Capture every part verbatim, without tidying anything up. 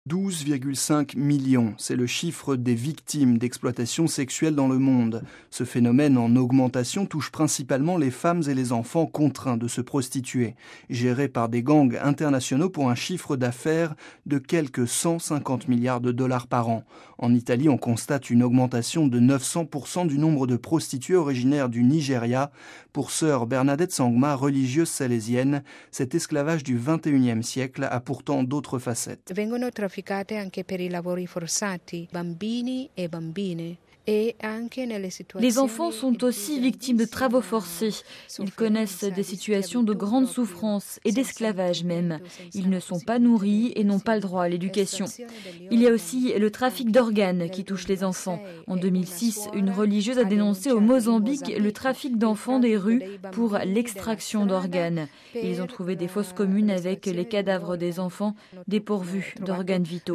douze virgule cinq millions, c'est le chiffre des victimes d'exploitation sexuelle dans le monde. Ce phénomène en augmentation touche principalement les femmes et les enfants contraints de se prostituer, gérés par des gangs internationaux pour un chiffre d'affaires de quelques cent cinquante milliards de dollars par an. En Italie, on constate une augmentation de neuf cents pour cent du nombre de prostituées originaires du Nigeria. Pour sœur Bernadette Sangma, religieuse salésienne, cet esclavage du vingt et unième siècle a pourtant d'autres facettes. trafficate anche per i lavori forzati, bambini e bambine. Les enfants sont aussi victimes de travaux forcés. Ils connaissent des situations de grande souffrance et d'esclavage même. Ils ne sont pas nourris et n'ont pas le droit à l'éducation. Il y a aussi le trafic d'organes qui touche les enfants. En deux mille six, une religieuse a dénoncé au Mozambique le trafic d'enfants des rues pour l'extraction d'organes. Ils ont trouvé des fosses communes avec les cadavres des enfants dépourvus d'organes vitaux.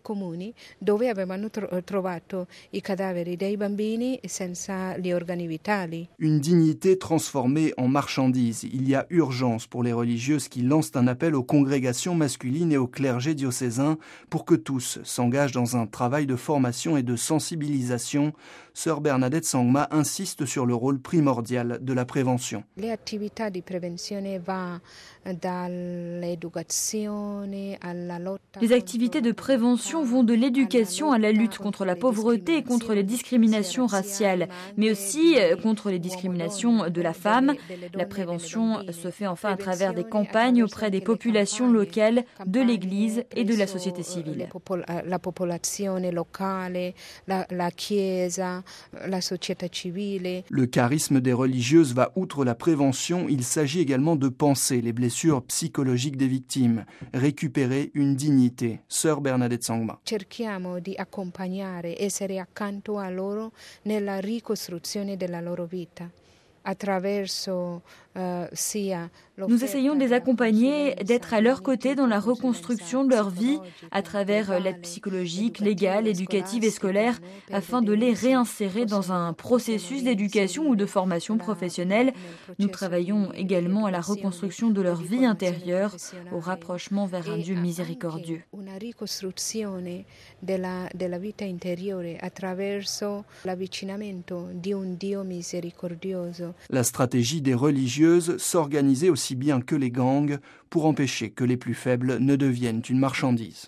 Dei bambini senza gli organi vitali. Une dignité transformée en marchandise. Il y a urgence pour les religieuses qui lancent un appel aux congrégations masculines et au clergé diocésain pour que tous s'engagent dans un travail de formation et de sensibilisation. Sœur Bernadette Sangma insiste sur le rôle primordial de la prévention. Le attività di prevenzione va dall'educazione alla lotta. Les activités de prévention vont de l'éducation à la lutte contre la pauvreté et contre les discriminations raciales, mais aussi contre les discriminations de la femme. La prévention se fait enfin à travers des campagnes auprès des populations locales, de l'Église et de la société civile. La popolazione locale, la, la Chiesa, la società civile. Le charisme des religieuses va outre la prévention. Il s'agit également de penser les blessures psychologiques des victimes, récupérer une dignité. Sœur Bernadette Sangma. Cerchiamo di accompagnare, essere accanto a loro nella ricostruzione della loro vita. Nous essayons de les accompagner, d'être à leur côté dans la reconstruction de leur vie à travers l'aide psychologique, légale, éducative et scolaire afin de les réinsérer dans un processus d'éducation ou de formation professionnelle. Nous travaillons également à la reconstruction de leur vie intérieure, au rapprochement vers un Dieu miséricordieux. Una ricostruzione della, della vita interiore attraverso l'avvicinamento di un Dio misericordioso. La stratégie des religieuses, s'organiser aussi bien que les gangs pour empêcher que les plus faibles ne deviennent une marchandise.